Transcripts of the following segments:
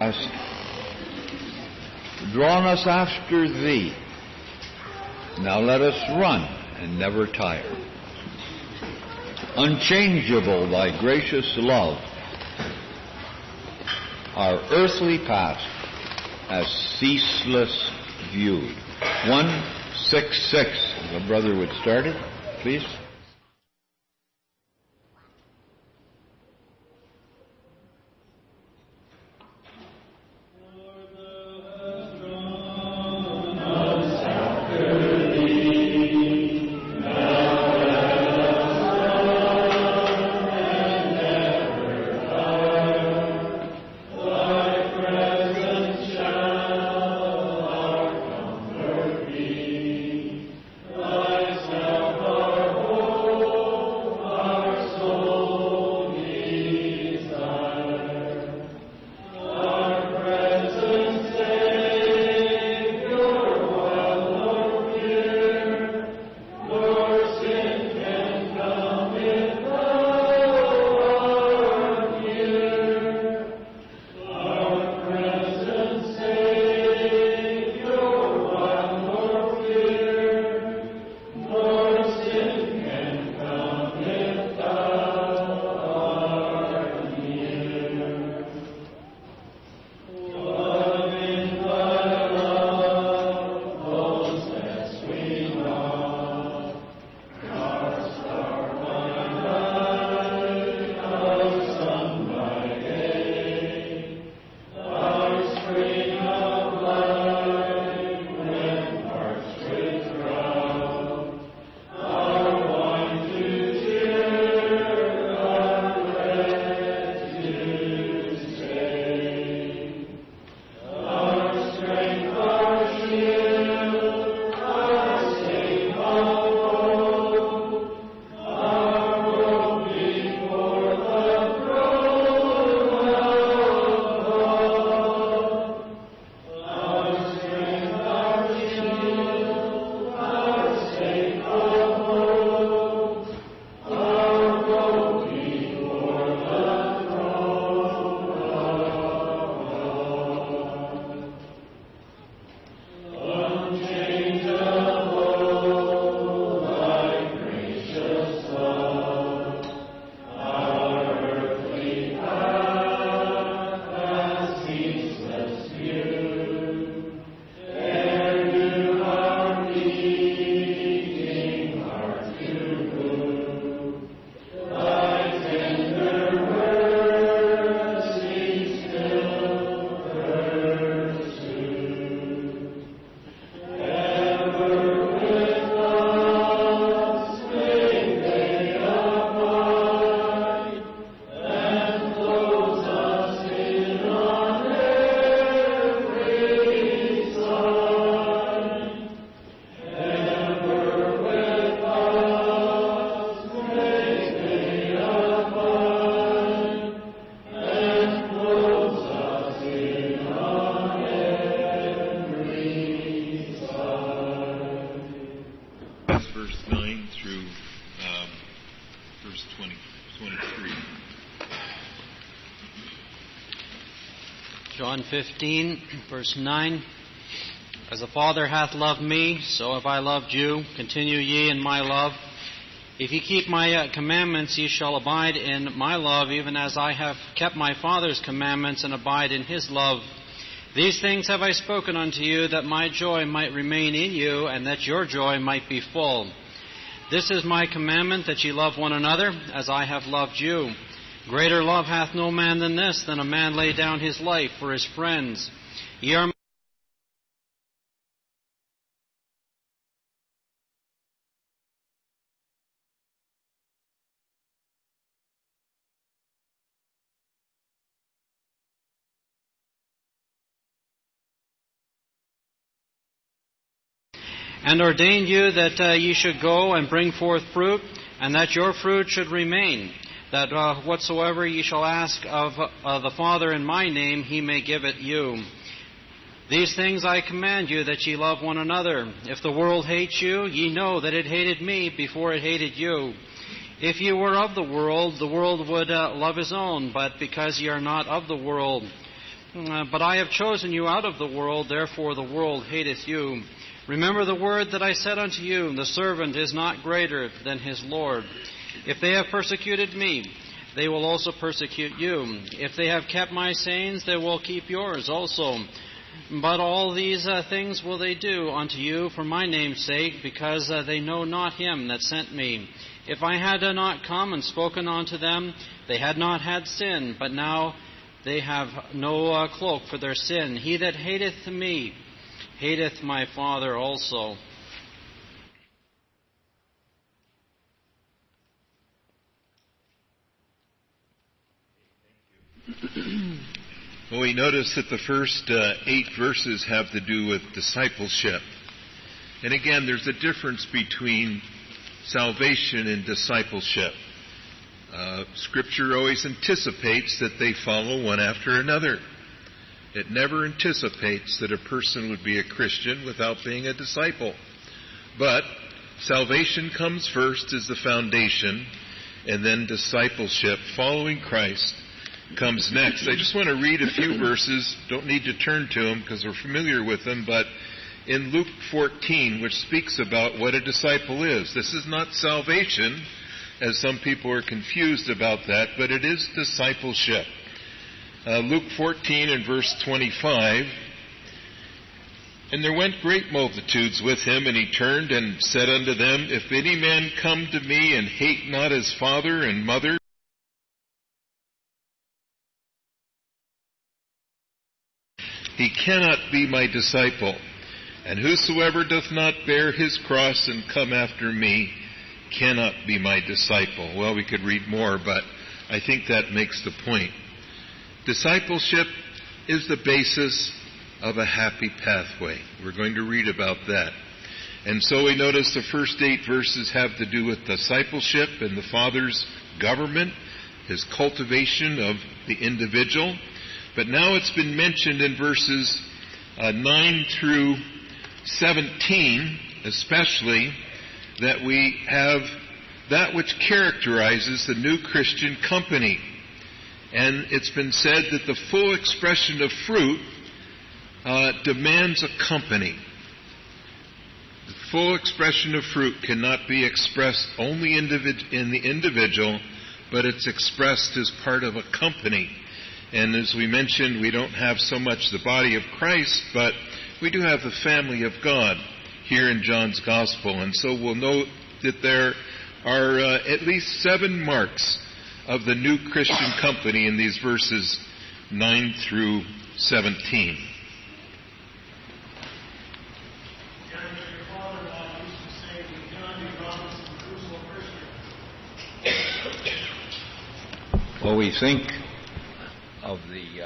drawn us after thee. Now let us run and never tire. Unchangeable thy gracious love, our earthly past has ceaseless viewed. 166. The brother would start it, please. John 15, verse 9. As the Father hath loved me, so have I loved you. Continue ye in my love. If ye keep my commandments, ye shall abide in my love, even as I have kept my Father's commandments and abide in his love. These things have I spoken unto you, that my joy might remain in you, and that your joy might be full. This is my commandment, that ye love one another, as I have loved you. Greater love hath no man than this, than a man lay down his life for his friends. Ye are and ordained you that ye should go and bring forth fruit, and that your fruit should remain, that whatsoever ye shall ask of the Father in my name, he may give it you. These things I command you, that ye love one another. If the world hates you, ye know that it hated me before it hated you. If ye were of the world would love his own, but because ye are not of the world, But I have chosen you out of the world, therefore the world hateth you. Remember the word that I said unto you, the servant is not greater than his Lord. If they have persecuted me, they will also persecute you. If they have kept my sayings, they will keep yours also. But all these things will they do unto you for my name's sake, because they know not him that sent me. If I had not come and spoken unto them, they had not had sin, but now they have no cloak for their sin. He that hateth me hateth my Father also. Well, we notice that the first 8 verses have to do with discipleship. And again, there's a difference between salvation and discipleship. Scripture always anticipates that they follow one after another. It never anticipates that a person would be a Christian without being a disciple. But salvation comes first as the foundation, and then discipleship, following Christ, comes next. I just want to read a few verses. Don't need to turn to them because we're familiar with them, but in Luke 14, which speaks about what a disciple is. This is not salvation, as some people are confused about that, but it is discipleship. Luke 14 and verse 25, And there went great multitudes with him, and he turned and said unto them, If any man come to me and hate not his father and mother, he cannot be my disciple. And whosoever doth not bear his cross and come after me cannot be my disciple. Well, we could read more, but I think that makes the point. Discipleship is the basis of a happy pathway. We're going to read about that. And so we notice the first 8 verses have to do with discipleship and the Father's government, his cultivation of the individual. But now it's been mentioned in verses 9 through 17, especially, that we have that which characterizes the new Christian company. And it's been said that the full expression of fruit demands a company. The full expression of fruit cannot be expressed only in the individual, but it's expressed as part of a company. And as we mentioned, we don't have so much the body of Christ, but we do have the family of God here in John's Gospel. And so we'll note that there are at least 7 marks of the new Christian company in these verses 9 through 17. Well, we think of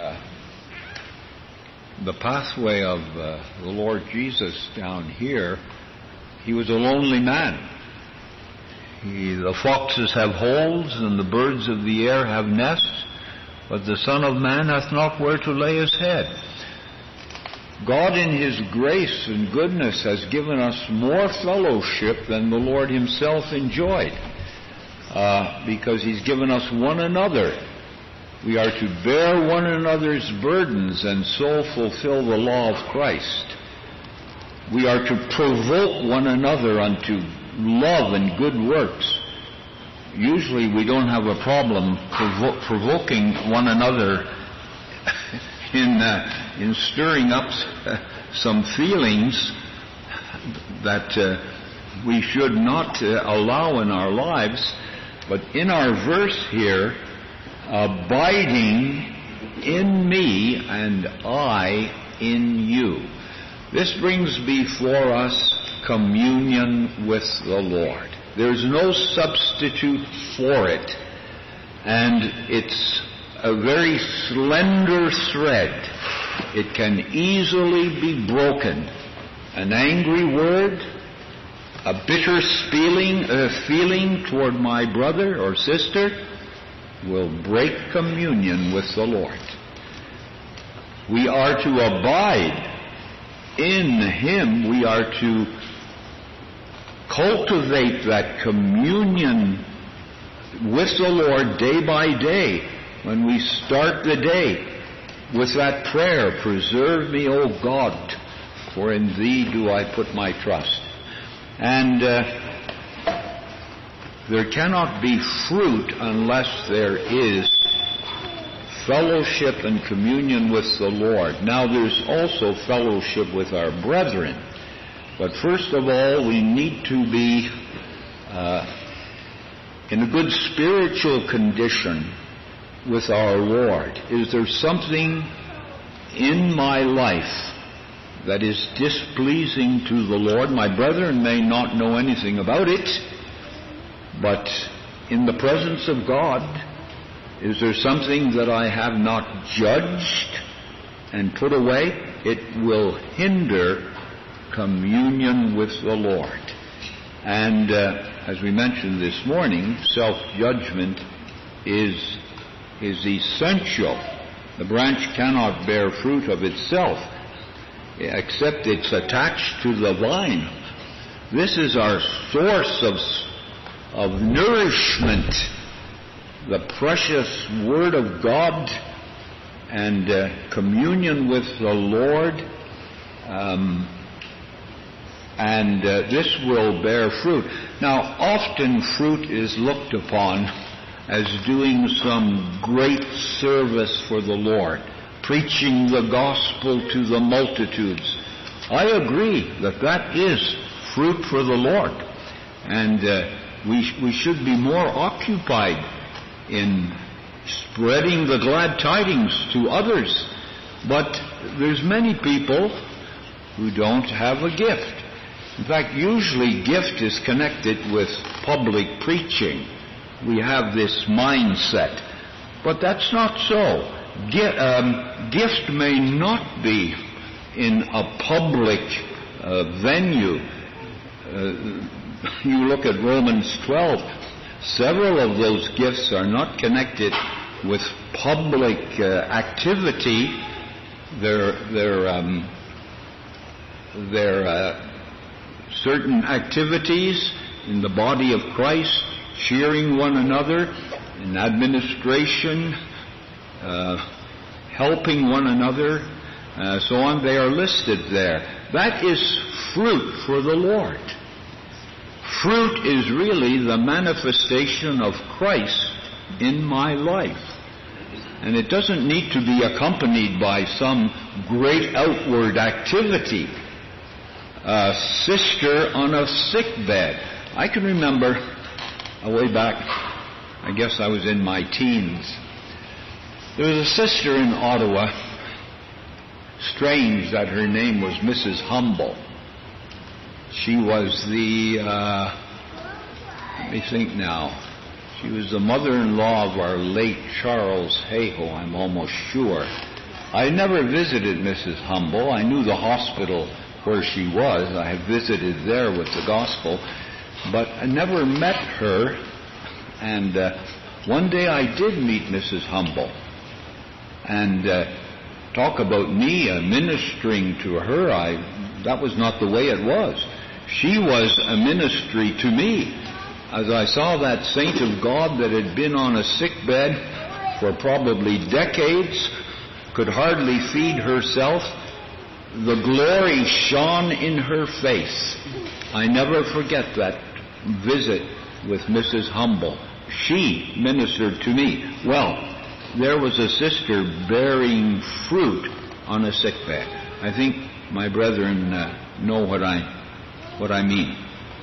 the pathway of the Lord Jesus down here. He was a lonely man. The foxes have holes and the birds of the air have nests, but the Son of Man hath not where to lay his head. God in his grace and goodness has given us more fellowship than the Lord himself enjoyed, because he's given us one another. We are to bear one another's burdens and so fulfill the law of Christ. We are to provoke one another unto love and good works. Usually we don't have a problem provoking one another in stirring up some feelings that we should not allow in our lives. But in our verse here, abiding in me and I in you. This brings before us communion with the Lord. There's no substitute for it. And it's a very slender thread. It can easily be broken. An angry word, a bitter feeling toward my brother or sister will break communion with the Lord. We are to abide in him. We are to cultivate that communion with the Lord day by day. When we start the day, with that prayer, preserve me, O God, for in Thee do I put my trust. And there cannot be fruit unless there is fellowship and communion with the Lord. Now there's also fellowship with our brethren. But first of all, we need to be in a good spiritual condition with our Lord. Is there something in my life that is displeasing to the Lord? My brethren may not know anything about it, but in the presence of God, is there something that I have not judged and put away? It will hinder communion with the Lord. And as we mentioned this morning, self-judgment is essential. The branch cannot bear fruit of itself except it's attached to the vine. This is our source of nourishment, the precious Word of God and communion with the Lord, and this will bear fruit. Now, often fruit is looked upon as doing some great service for the Lord, preaching the gospel to the multitudes. I agree that is fruit for the Lord, and we should be more occupied in spreading the glad tidings to others. But there's many people who don't have a gift. In fact, usually gift is connected with public preaching. We have this mindset. But that's not so. Gift may not be in a public venue. You look at Romans 12. Several of those gifts are not connected with public activity. They're certain activities in the body of Christ, cheering one another, in administration, helping one another, so on. They are listed there. That is fruit for the Lord. Fruit is really the manifestation of Christ in my life. And it doesn't need to be accompanied by some great outward activity. A sister on a sick bed. I can remember way back, I guess I was in my teens. There was a sister in Ottawa. Strange that her name was Mrs. Humble. She was let me think now. She was the mother-in-law of our late Charles Hayhoe, I'm almost sure. I never visited Mrs. Humble. I knew the hospital where she was. I had visited there with the gospel, but I never met her. And one day I did meet Mrs. Humble. And talk about me ministering to her, that was not the way it was. She was a ministry to me. As I saw that saint of God that had been on a sick bed for probably decades, could hardly feed herself, the glory shone in her face. I never forget that visit with Mrs. Humble. She ministered to me. Well, there was a sister bearing fruit on a sick bed. I think my brethren know what I mean.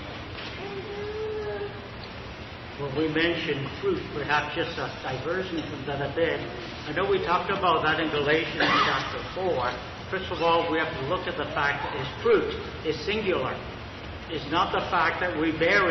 Well, we mentioned fruit, perhaps just a diversion from that a bit. I know we talked about that in Galatians chapter 4. First of all, we have to look at the fact that his fruit is singular. It's not the fact that we bear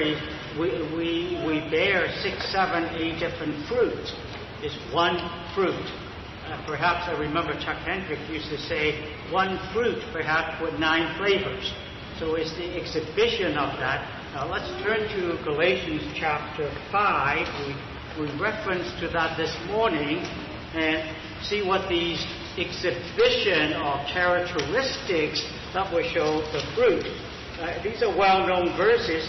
6, 7, 8 different fruits. It's one fruit. Perhaps I remember Chuck Hendrick used to say one fruit, perhaps with 9 flavors. So it's the exhibition of that. Now let's turn to Galatians chapter 5. We referenced to that this morning and see what these exhibition of characteristics that will show the fruit. These are well-known verses.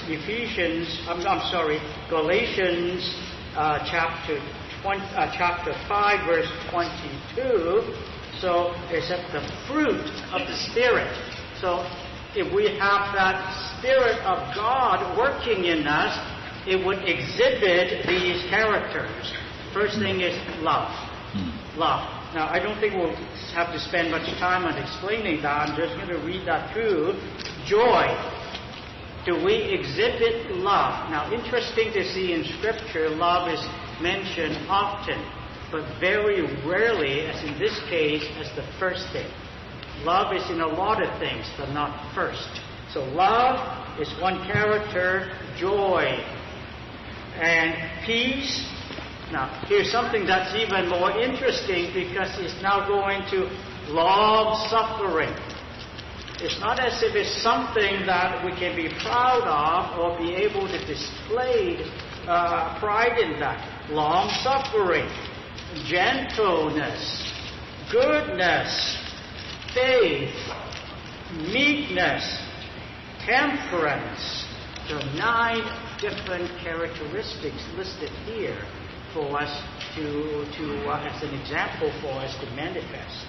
Galatians chapter 5, verse 22 So it's the fruit of the Spirit. So if we have that Spirit of God working in us, it would exhibit these characters. First thing is love. Love. Now, I don't think we'll have to spend much time on explaining that. I'm just going to read that through. Joy. Do we exhibit love? Now, interesting to see in Scripture, love is mentioned often, but very rarely, as in this case, as the first thing. Love is in a lot of things, but not first. So love is one character, joy, and peace. Now, here's something that's even more interesting because it's now going to long-suffering. It's not as if it's something that we can be proud of or be able to display pride in that. Long-suffering, gentleness, goodness, faith, meekness, temperance. There are 9 different characteristics listed here for us to as an example for us to manifest.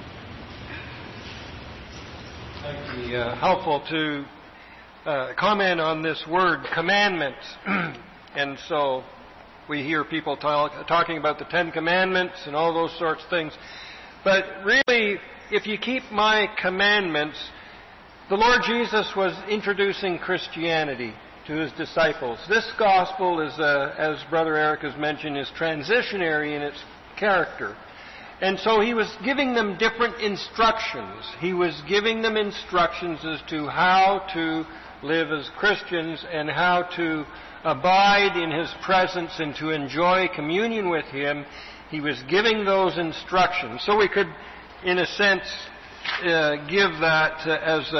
It would be helpful to comment on this word commandments. And so we hear people talking about the 10 Commandments and all those sorts of things. But really, if you keep my commandments, the Lord Jesus was introducing Christianity to his disciples. This gospel is, as Brother Eric has mentioned, is transitionary in its character. And so he was giving them different instructions. He was giving them instructions as to how to live as Christians and how to abide in his presence and to enjoy communion with him. He was giving those instructions. So we could, in a sense, give that as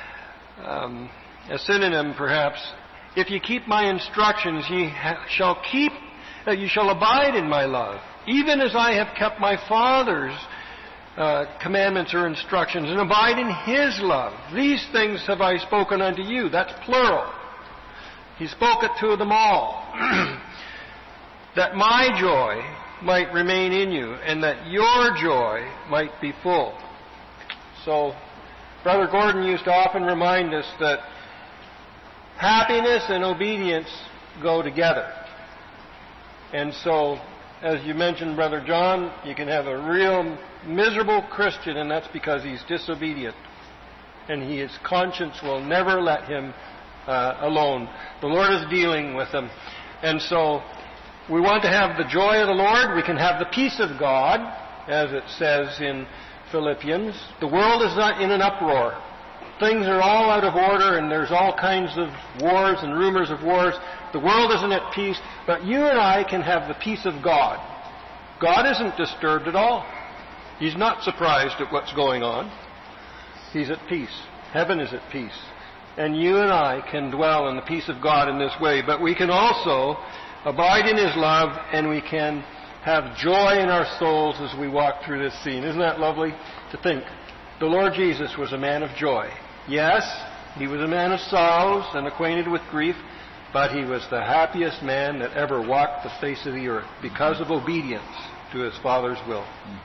a synonym, perhaps. If you keep my instructions, you shall abide in my love, even as I have kept my Father's commandments or instructions, and abide in his love. These things have I spoken unto you. That's plural. He spoke it to them all. That my joy might remain in you, and that your joy might be full. So, Brother Gordon used to often remind us that happiness and obedience go together. And so, as you mentioned, Brother John, you can have a real miserable Christian, and that's because he's disobedient. And his conscience will never let him alone. The Lord is dealing with him. And so, we want to have the joy of the Lord. We can have the peace of God, as it says in Philippians. The world is not in an uproar. Things are all out of order, and there's all kinds of wars and rumors of wars. The world isn't at peace, but you and I can have the peace of God. God isn't disturbed at all. He's not surprised at what's going on. He's at peace. Heaven is at peace. And you and I can dwell in the peace of God in this way, but we can also abide in his love, and we can have joy in our souls as we walk through this scene. Isn't that lovely to think? The Lord Jesus was a man of joy. Yes, he was a man of sorrows and acquainted with grief, but he was the happiest man that ever walked the face of the earth because of obedience to his Father's will.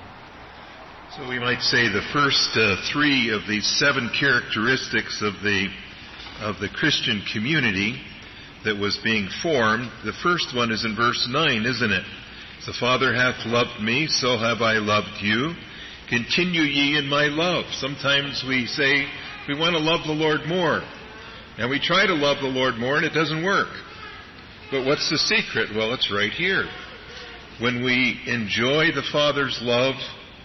So we might say the first 3 of these 7 characteristics of the Christian community that was being formed. The first one is in verse 9, isn't it? The Father hath loved me, so have I loved you. Continue ye in my love. Sometimes we say we want to love the Lord more. And we try to love the Lord more and it doesn't work. But what's the secret? Well, it's right here. When we enjoy the Father's love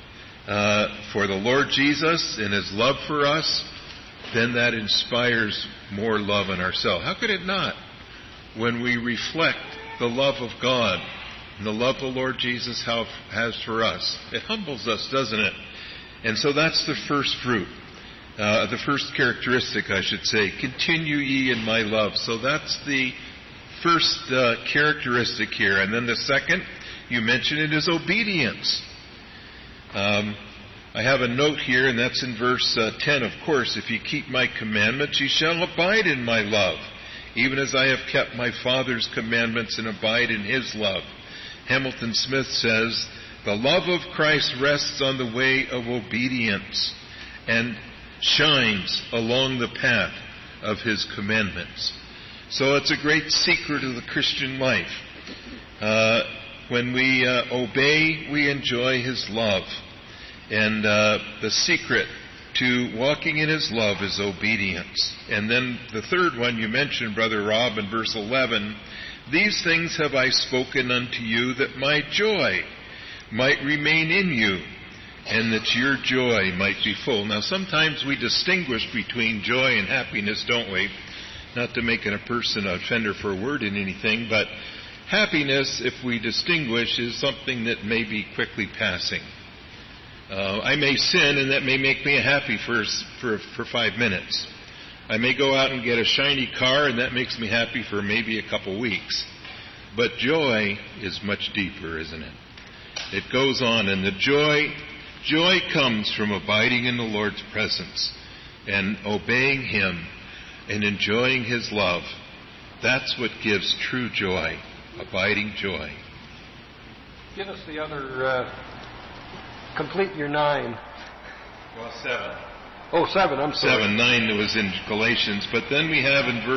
for the Lord Jesus and his love for us, then that inspires more love in ourselves. How could it not? When we reflect the love of God and the love the Lord Jesus has for us, it humbles us, doesn't it? And so that's the first fruit. The first characteristic, I should say. Continue ye in my love. So that's the first characteristic here. And then the second, you mentioned it, is obedience. I have a note here, and that's in verse 10, of course. If ye keep my commandments, ye shall abide in my love, even as I have kept my Father's commandments and abide in his love. Hamilton Smith says The love of Christ rests on the way of obedience and shines along the path of His commandments. So it's a great secret of the Christian life. When we obey, we enjoy His love. And the secret to walking in His love is obedience. And then the third one you mentioned, Brother Rob, in verse 11, these things have I spoken unto you, that my joy might remain in you, and that your joy might be full. Now, sometimes we distinguish between joy and happiness, don't we? Not to make a person an offender for a word in anything, but happiness, if we distinguish, is something that may be quickly passing. I may sin, and that may make me happy for 5 minutes. I may go out and get a shiny car, and that makes me happy for maybe a couple weeks. But joy is much deeper, isn't it? It goes on, and the joy comes from abiding in the Lord's presence and obeying Him and enjoying His love. That's what gives true joy, abiding joy. Give us the other, complete your 9. Well, 7. Oh, 7, I'm sorry. 7, 9 was in Galatians. But then we have in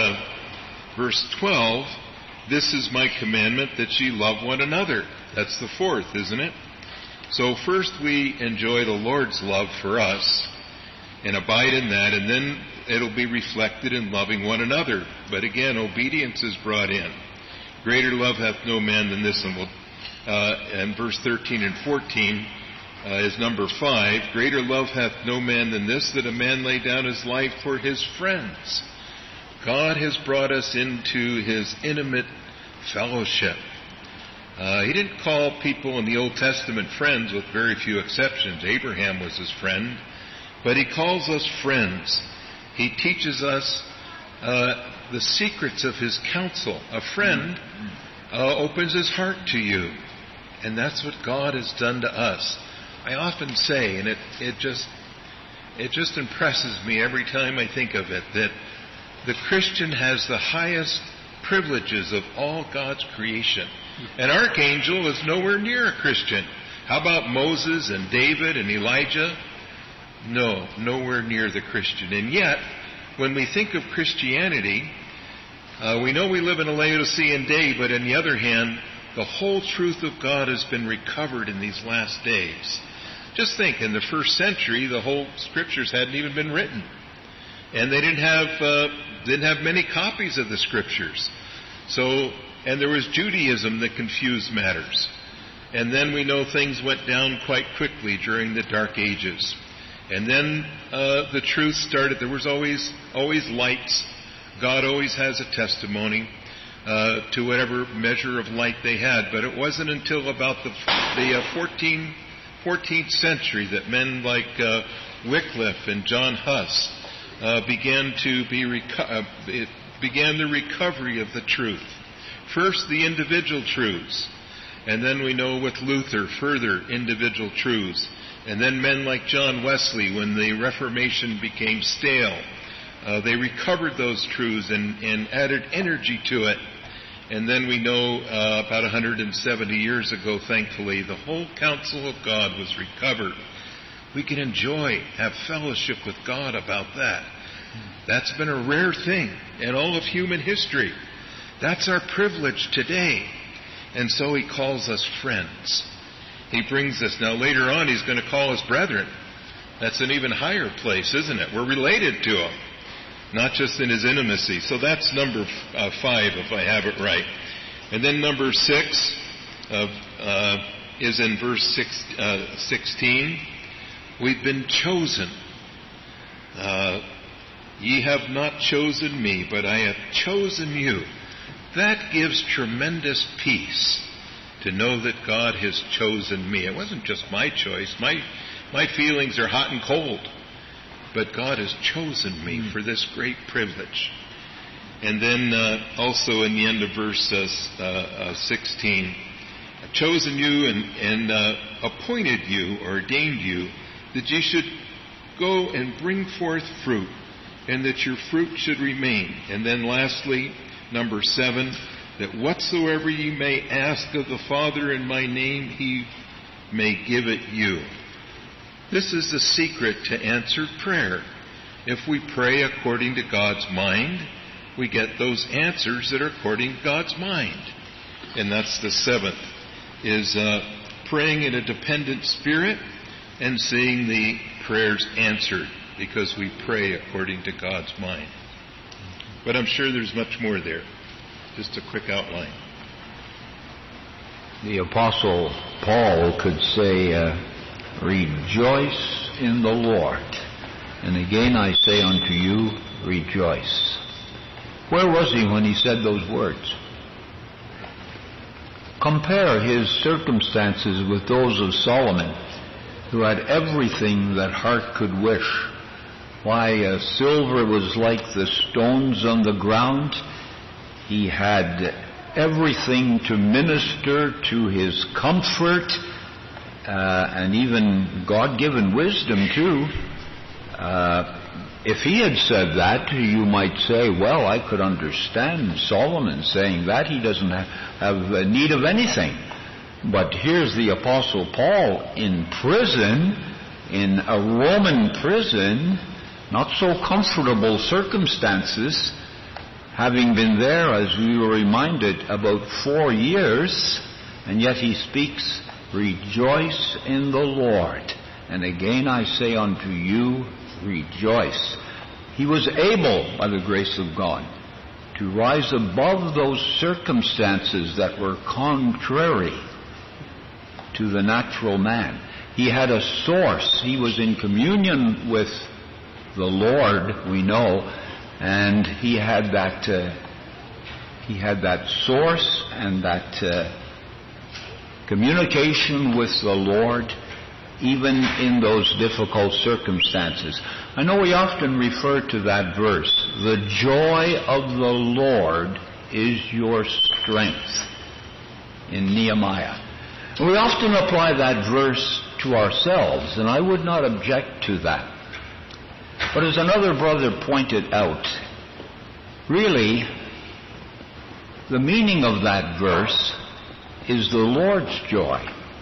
verse 12, this is my commandment, that ye love one another. That's the fourth, isn't it? So first we enjoy the Lord's love for us and abide in that, and then it'll be reflected in loving one another. But again, obedience is brought in. Greater love hath no man than this. And verse 13 and 14 is number 5. Greater love hath no man than this, that a man lay down his life for his friends. God has brought us into His intimate fellowship. He didn't call people in the Old Testament friends, with very few exceptions. Abraham was his friend. But He calls us friends. He teaches us the secrets of His counsel. A friend opens his heart to you. And that's what God has done to us. I often say, and it just impresses me every time I think of it, that the Christian has the highest privileges of all God's creation. An archangel is nowhere near a Christian. How about Moses and David and Elijah? No, nowhere near the Christian. And yet, when we think of Christianity, we know we live in a Laodicean day, but on the other hand, the whole truth of God has been recovered in these last days. Just think, in the first century, the whole Scriptures hadn't even been written. And they didn't have many copies of the Scriptures. And there was Judaism that confused matters. And then we know things went down quite quickly during the Dark Ages. And then the truth started. There was always lights. God always has a testimony to whatever measure of light they had. But it wasn't until about the 14th century that men like Wycliffe and John Huss began the recovery of the truth. First, the individual truths. And then we know with Luther, further individual truths. And then men like John Wesley, when the Reformation became stale, they recovered those truths and added energy to it. And then we know about 170 years ago, thankfully, the whole counsel of God was recovered. We can have fellowship with God about that. That's been a rare thing in all of human history. That's our privilege today. And so He calls us friends. He brings us. Now later on He's going to call us brethren. That's an even higher place, isn't it? We're related to Him, not just in His intimacy. So that's number 5, if I have it right. And then number 6 is in verse 16. We've been chosen. Ye have not chosen me, but I have chosen you. That gives tremendous peace to know that God has chosen me. It wasn't just my choice. My feelings are hot and cold. But God has chosen me for this great privilege. And then also in the end of verse 16, I've chosen you and appointed you, or ordained you, that ye should go and bring forth fruit, and that your fruit should remain. And then lastly, number 7, that whatsoever ye may ask of the Father in my name, He may give it you. This is the secret to answered prayer. If we pray according to God's mind, we get those answers that are according to God's mind. And that's the seventh, is praying in a dependent spirit and seeing the prayers answered, because we pray according to God's mind. But I'm sure there's much more there. Just a quick outline. The Apostle Paul could say, rejoice in the Lord. And again I say unto you, rejoice. Where was he when he said those words? Compare his circumstances with those of Solomon, who had everything that heart could wish. Why, silver was like the stones on the ground. He had everything to minister to his comfort, and even God-given wisdom too. If he had said that, you might say, well, I could understand Solomon saying that. He doesn't have need of anything. But here's the Apostle Paul in prison, in a Roman prison, not so comfortable circumstances, having been there, as we were reminded, about 4 years, and yet he speaks, rejoice in the Lord. And again I say unto you, rejoice. He was able, by the grace of God, to rise above those circumstances that were contrary to the natural man. He had a source. He was in communion with the Lord, we know, and he had that source and that communication with the Lord, even in those difficult circumstances. I know we often refer to that verse, the joy of the Lord is your strength, in Nehemiah. We often apply that verse to ourselves, and I would not object to that. But as another brother pointed out, really, the meaning of that verse is the Lord's joy.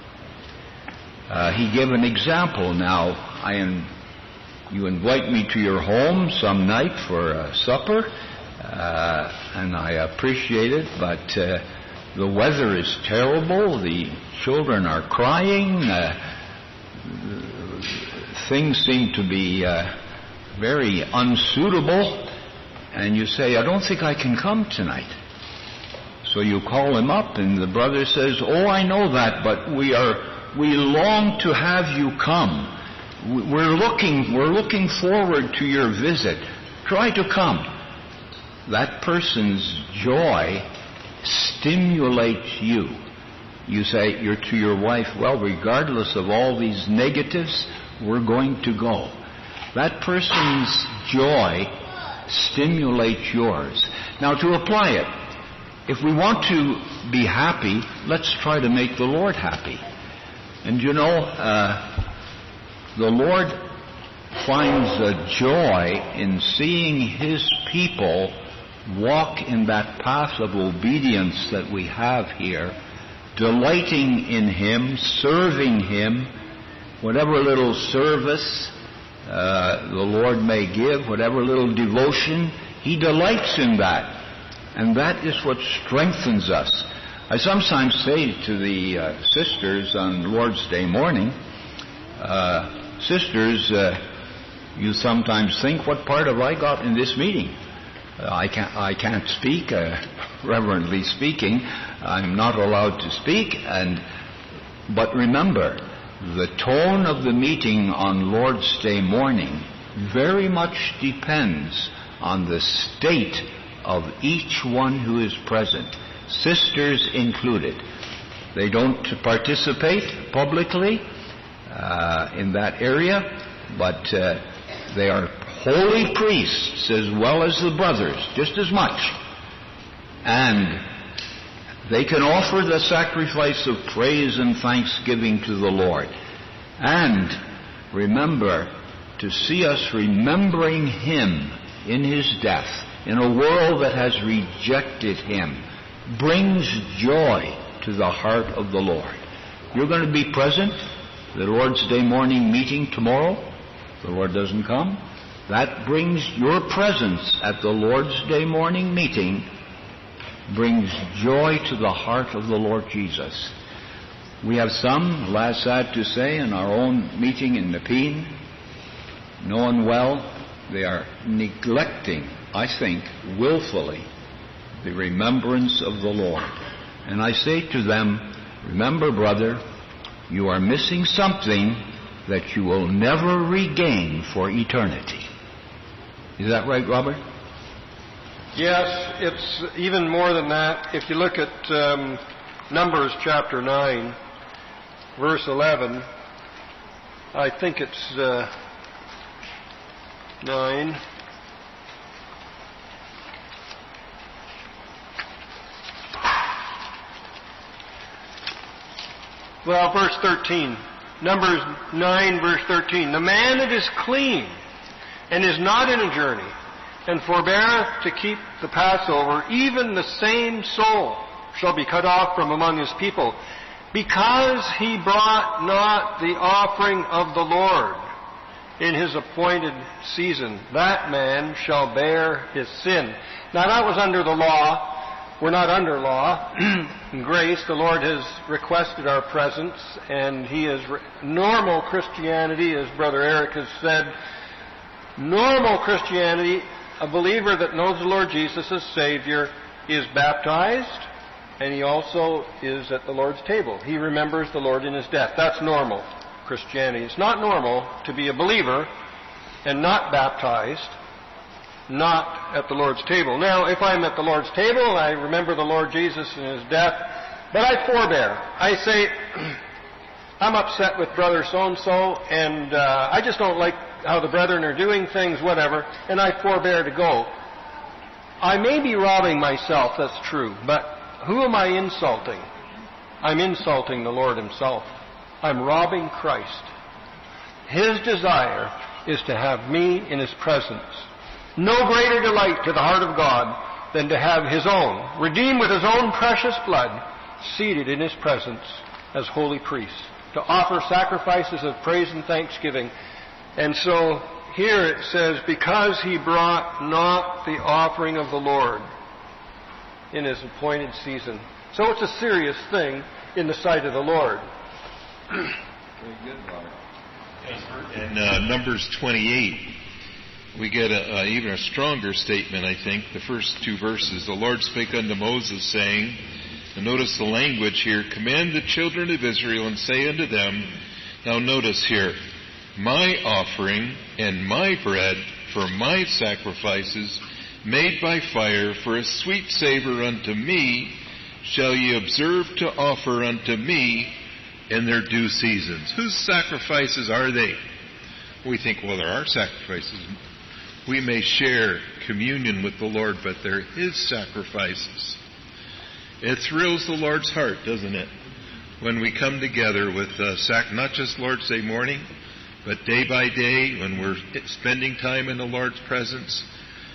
He gave an example. Now, you invite me to your home some night for supper, and I appreciate it, but the weather is terrible. The children are crying. Things seem to be very unsuitable, and you say, I don't think I can come tonight. So you call him up, and the brother says, oh, I know that, but we long to have you come. We're looking forward to your visit. Try to come. That person's joy stimulates you. You say to your wife, well, regardless of all these negatives, we're going to go. That person's joy stimulates yours. Now, to apply it, if we want to be happy, let's try to make the Lord happy. And you know, the Lord finds a joy in seeing His people walk in that path of obedience that we have here, delighting in Him, serving Him, whatever little service the Lord may give, whatever little devotion, He delights in that. And that is what strengthens us. I sometimes say to the sisters on Lord's Day morning, sisters, you sometimes think, what part have I got in this meeting? I can't speak, reverently speaking. I'm not allowed to speak. But remember, the tone of the meeting on Lord's Day morning very much depends on the state of each one who is present, sisters included. They don't participate publicly in that area, but they are holy priests as well as the brothers, just as much. And they can offer the sacrifice of praise and thanksgiving to the Lord. And remember, to see us remembering Him in His death, in a world that has rejected Him, brings joy to the heart of the Lord. You're going to be present at the Lord's Day morning meeting tomorrow. The Lord doesn't come. That brings your presence at the Lord's Day morning meeting, brings joy to the heart of the Lord Jesus. We have some, alas, sad to say, in our own meeting in Nepean, knowing well they are neglecting, I think, willfully, the remembrance of the Lord. And I say to them, remember, brother, you are missing something that you will never regain for eternity. Is that right, Robert? Yes, it's even more than that. If you look at Numbers chapter 9, verse 11, I think it's 9. Well, verse 13. Numbers 9, verse 13. The man that is clean and is not in a journey, and forbeareth to keep the Passover, even the same soul shall be cut off from among his people, because he brought not the offering of the Lord in his appointed season. That man shall bear his sin. Now that was under the law. We're not under law. In grace, the Lord has requested our presence, and He is normal Christianity, as Brother Eric has said. Normal Christianity, a believer that knows the Lord Jesus as Savior, is baptized, and he also is at the Lord's table. He remembers the Lord in His death. That's normal Christianity. It's not normal to be a believer and not baptized, not at the Lord's table. Now, if I'm at the Lord's table, I remember the Lord Jesus and His death, but I forbear. I say, I'm upset with brother so-and-so, and I just don't like how the brethren are doing things, whatever, and I forbear to go. I may be robbing myself, that's true, but who am I insulting? I'm insulting the Lord Himself. I'm robbing Christ. His desire is to have me in His presence. No greater delight to the heart of God than to have His own, redeemed with His own precious blood, seated in His presence as holy priests, to offer sacrifices of praise and thanksgiving. And so here it says, because he brought not the offering of the Lord in His appointed season. So it's a serious thing in the sight of the Lord. Very good, Robert. In Numbers 28, we get even a stronger statement, I think. The first two verses, the Lord spake unto Moses, saying, and notice the language here, command the children of Israel and say unto them, now notice here, my offering and my bread for my sacrifices made by fire for a sweet savor unto me shall ye observe to offer unto me in their due seasons. Whose sacrifices are they? We think, well, there are sacrifices. We may share communion with the Lord, but they're His sacrifices. It thrills the Lord's heart, doesn't it? When we come together with not just Lord's Day morning, but day by day, when we're spending time in the Lord's presence,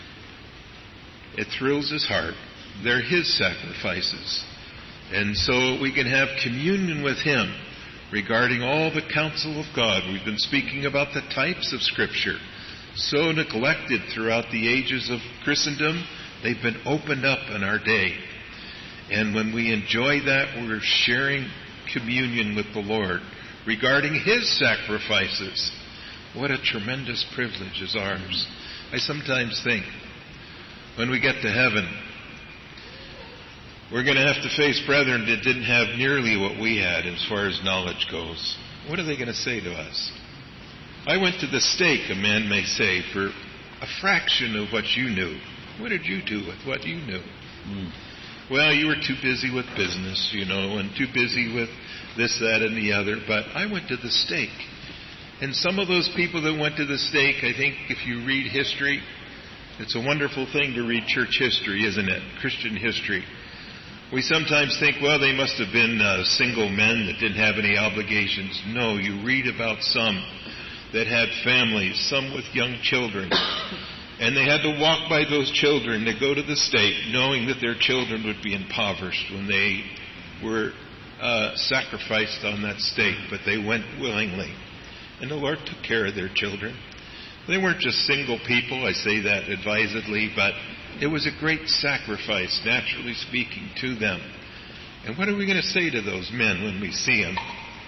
it thrills His heart. They're His sacrifices. And so we can have communion with Him regarding all the counsel of God. We've been speaking about the types of Scripture, so neglected throughout the ages of Christendom. They've been opened up in our day. And when we enjoy that, we're sharing communion with the Lord regarding His sacrifices. What a tremendous privilege is ours. I sometimes think, when we get to heaven, we're going to have to face brethren that didn't have nearly what we had as far as knowledge goes. What are they going to say to us? I went to the stake, a man may say, for a fraction of what you knew. What did you do with what you knew? Well, you were too busy with business, and too busy with this, that, and the other. But I went to the stake. And some of those people that went to the stake, I think if you read history, it's a wonderful thing to read church history, isn't it? Christian history. We sometimes think, well, they must have been single men that didn't have any obligations. No, you read about some that had families, some with young children. And they had to walk by those children to go to the stake, knowing that their children would be impoverished when they were sacrificed on that stake, but they went willingly. And the Lord took care of their children. They weren't just single people, I say that advisedly, but it was a great sacrifice, naturally speaking, to them. And what are we going to say to those men when we see them?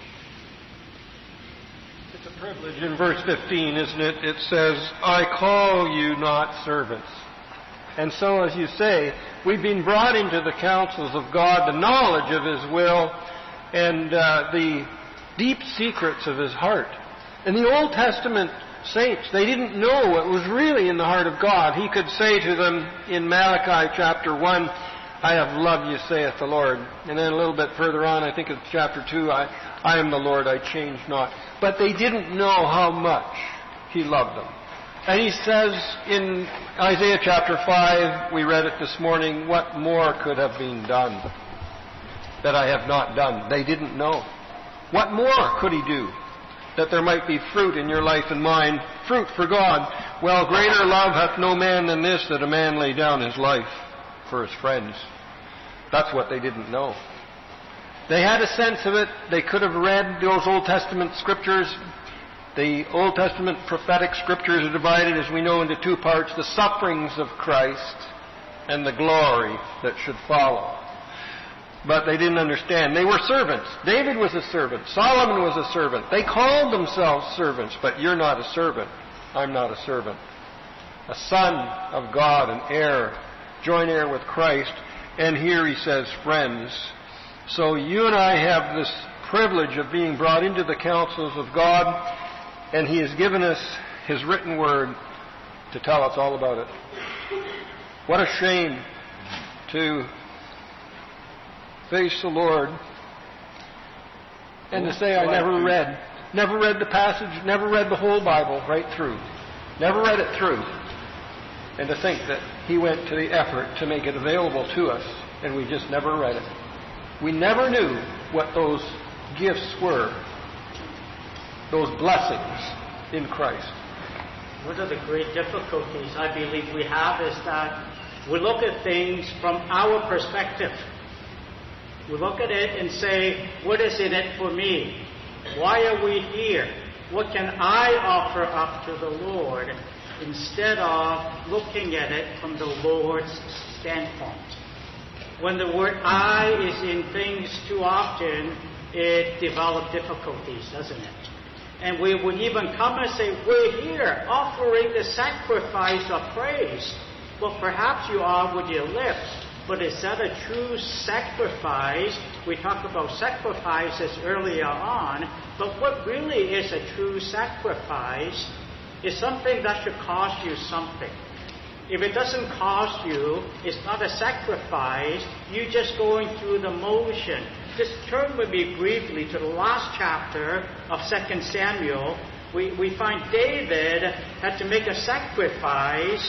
It's a privilege in verse 15, isn't it? It says, I call you not servants. And so, as you say, we've been brought into the counsels of God, the knowledge of His will, and the deep secrets of His heart. In the Old Testament saints, they didn't know what was really in the heart of God. He could say to them in Malachi chapter 1, I have loved you, saith the Lord. And then a little bit further on, I think it's chapter 2, I am the Lord, I change not. But they didn't know how much He loved them. And He says in Isaiah chapter 5, we read it this morning, what more could have been done that I have not done? They didn't know. What more could He do that there might be fruit in your life and mine, fruit for God? Well, greater love hath no man than this, that a man lay down his life for his friends. That's what they didn't know. They had a sense of it. They could have read those Old Testament scriptures. The Old Testament prophetic scriptures are divided, as we know, into two parts, the sufferings of Christ and the glory that should follow. But they didn't understand. They were servants. David was a servant. Solomon was a servant. They called themselves servants, but you're not a servant. I'm not a servant. A son of God, an heir, joint heir with Christ. And here he says, friends. So you and I have this privilege of being brought into the counsels of God, and He has given us His written word to tell us all about it. What a shame to face the Lord and to say I never read the passage, never read the whole Bible right through, never read it through, and to think that He went to the effort to make it available to us and we just never read it. We never knew what those gifts were, those blessings in Christ. One of the great difficulties I believe we have is that we look at things from our perspective. We look at it and say, what is in it for me? Why are we here? What can I offer up to the Lord? Instead of looking at it from the Lord's standpoint. When the word I is in things too often, it develops difficulties, doesn't it? And we would even come and say, we're here offering the sacrifice of praise. Well, perhaps you are with your lips. But is that a true sacrifice? We talked about sacrifices earlier on, but what really is a true sacrifice is something that should cost you something. If it doesn't cost you, it's not a sacrifice. You're just going through the motion. Just turn with me briefly to the last chapter of 2 Samuel. We find David had to make a sacrifice.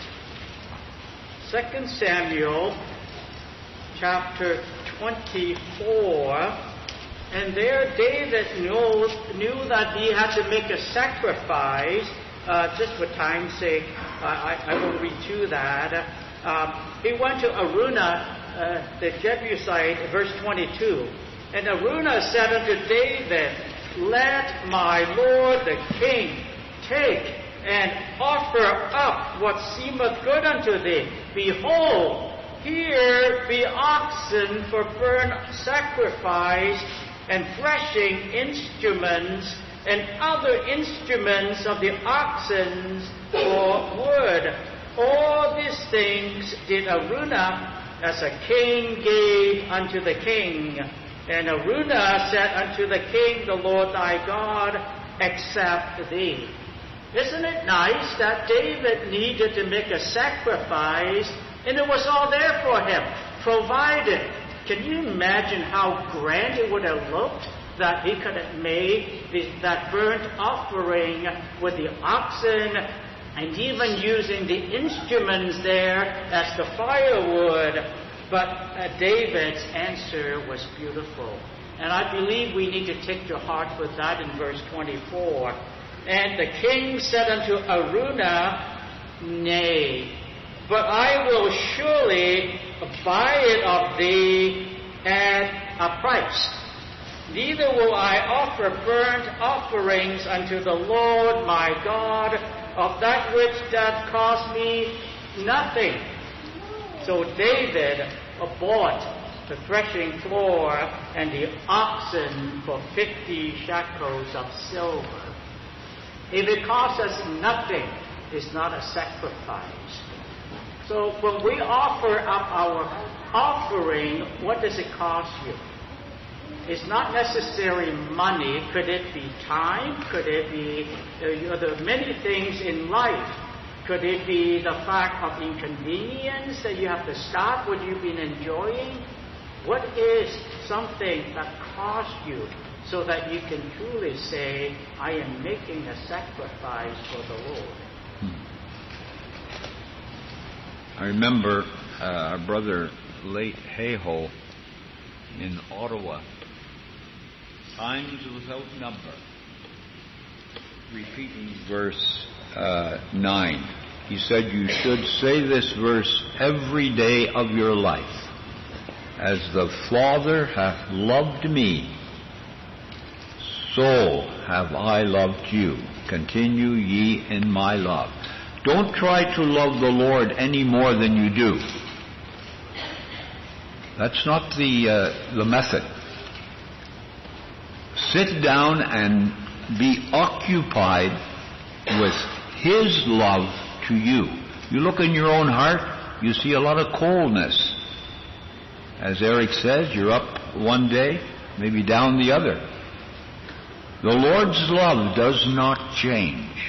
2 Samuel chapter 24, and there David knew that he had to make a sacrifice. Just for time's sake, I will read through that. He went to Araunah, the Jebusite, verse 22. And Araunah said unto David, let my lord the king take and offer up what seemeth good unto thee. Behold, here be oxen for burnt sacrifice, and threshing instruments, and other instruments of the oxen for wood. All these things did Araunah, as a king gave unto the king. And Araunah said unto the king, the Lord thy God accept thee. Isn't it nice that David needed to make a sacrifice, and it was all there for him, provided. Can you imagine how grand it would have looked that he could have made that burnt offering with the oxen, and even using the instruments there as the firewood? But David's answer was beautiful. And I believe we need to take to heart with that in verse 24. And the king said unto Araunah, nay, but I will surely buy it of thee at a price. Neither will I offer burnt offerings unto the Lord my God of that which doth cost me nothing. So David bought the threshing floor and the oxen for 50 shekels of silver. If it costs us nothing, it's not a sacrifice. So when we offer up our offering, what does it cost you? It's not necessarily money. Could it be time? Could it be the many things in life? Could it be the fact of inconvenience that you have to stop what you've been enjoying? What is something that costs you so that you can truly say, I am making a sacrifice for the Lord? I remember our brother late Hayhoe in Ottawa, times without number, repeating verse 9. He said, you should say this verse every day of your life. As the Father hath loved me, so have I loved you. Continue ye in my love. Don't try to love the Lord any more than you do. That's not the method. Sit down and be occupied with His love to you. You look in your own heart, you see a lot of coldness. As Eric says, you're up one day, maybe down the other. The Lord's love does not change.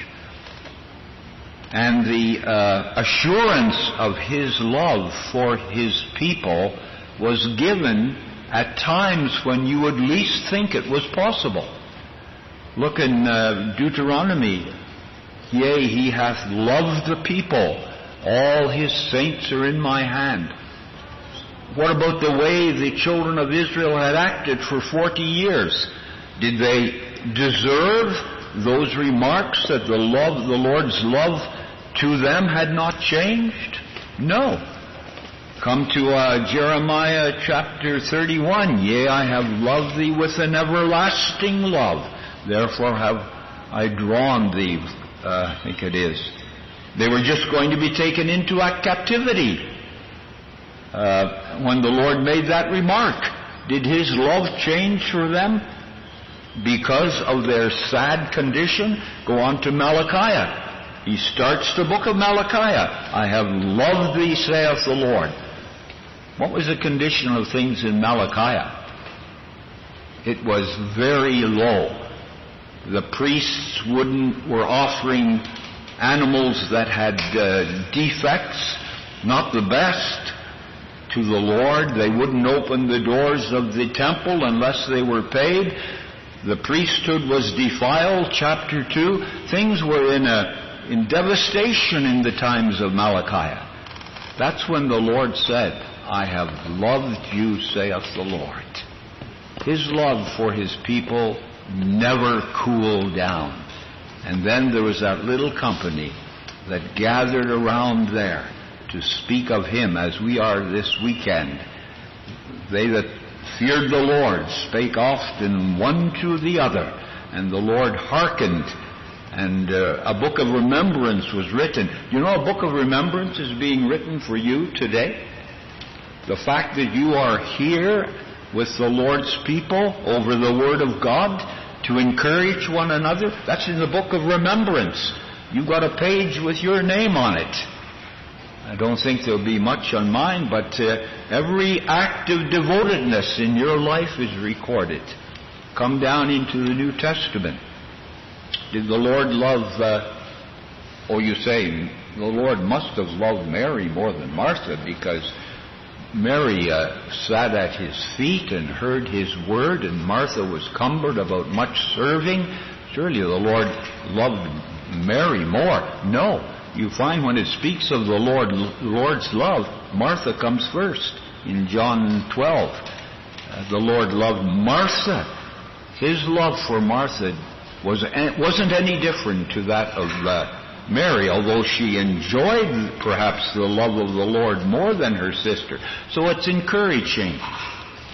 And the assurance of His love for His people was given at times when you would least think it was possible. Look in Deuteronomy. Yea, He hath loved the people. All His saints are in my hand. What about the way the children of Israel had acted for 40 years? Did they deserve those remarks that the Lord's love to them had not changed? No. Come to Jeremiah chapter 31. Yea, I have loved thee with an everlasting love. Therefore have I drawn thee. I think it is. They were just going to be taken into a captivity. When the Lord made that remark, did His love change for them because of their sad condition? Go on to Malachi. He starts the book of Malachi. I have loved thee, saith the Lord. What was the condition of things in Malachi? It was very low. The priests were offering animals that had defects, not the best, to the Lord. They wouldn't open the doors of the temple unless they were paid. The priesthood was defiled, chapter 2. Things were in devastation in the times of Malachi. That's when the Lord said, I have loved you, saith the Lord. His love for His people never cooled down. And then there was that little company that gathered around there to speak of Him as we are this weekend. They that feared the Lord spake often one to the other, and the Lord hearkened, and a book of remembrance was written. You know, a book of remembrance is being written for you today. The fact that you are here with the Lord's people over the Word of God to encourage one another, that's in the book of remembrance. You've got a page with your name on it. I don't think there'll be much on mine, but every act of devotedness in your life is recorded. Come down into the New Testament. Did the Lord love, you say, the Lord must have loved Mary more than Martha, because Mary sat at His feet and heard His word, and Martha was cumbered about much serving. Surely the Lord loved Mary more. No. You find when it speaks of the Lord's love, Martha comes first. In John 12, the Lord loved Martha. His love for Martha wasn't any different to that of Mary, although she enjoyed perhaps the love of the Lord more than her sister. So it's encouraging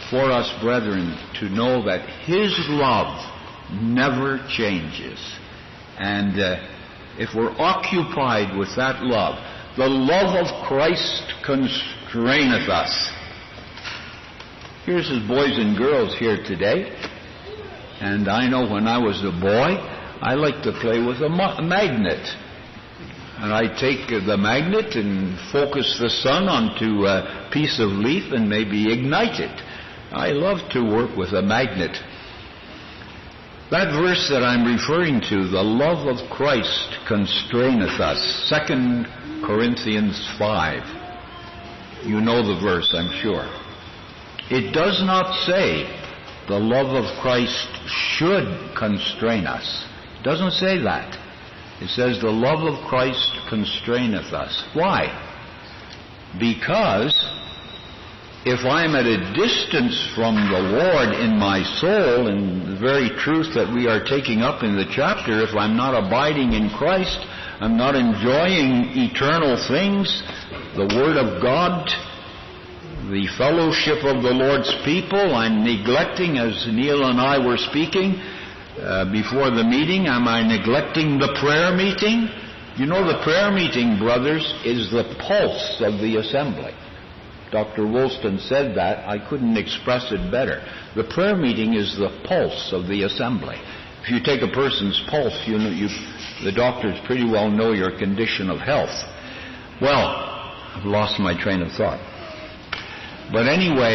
for us, brethren, to know that His love never changes. And if we're occupied with that love, the love of Christ constraineth us. Here's his boys and girls here today. And I know when I was a boy, I liked to play with a magnet. And I take the magnet and focus the sun onto a piece of leaf and maybe ignite it. I love to work with a magnet. That verse that I'm referring to, the love of Christ constraineth us, 2 Corinthians 5. You know the verse, I'm sure. It does not say the love of Christ should constrain us. It doesn't say that. It says the love of Christ constraineth us. Why? Because if I'm at a distance from the Lord in my soul, in the very truth that we are taking up in the chapter, if I'm not abiding in Christ, I'm not enjoying eternal things, the Word of God, the fellowship of the Lord's people, I'm neglecting, as Neil and I were speaking before the meeting, am I neglecting the prayer meeting? You know, the prayer meeting, brothers, is the pulse of the assembly. Dr. Woolston said that. I couldn't express it better. The prayer meeting is the pulse of the assembly. If you take a person's pulse, the doctors pretty well know your condition of health. Well, I've lost my train of thought. But anyway,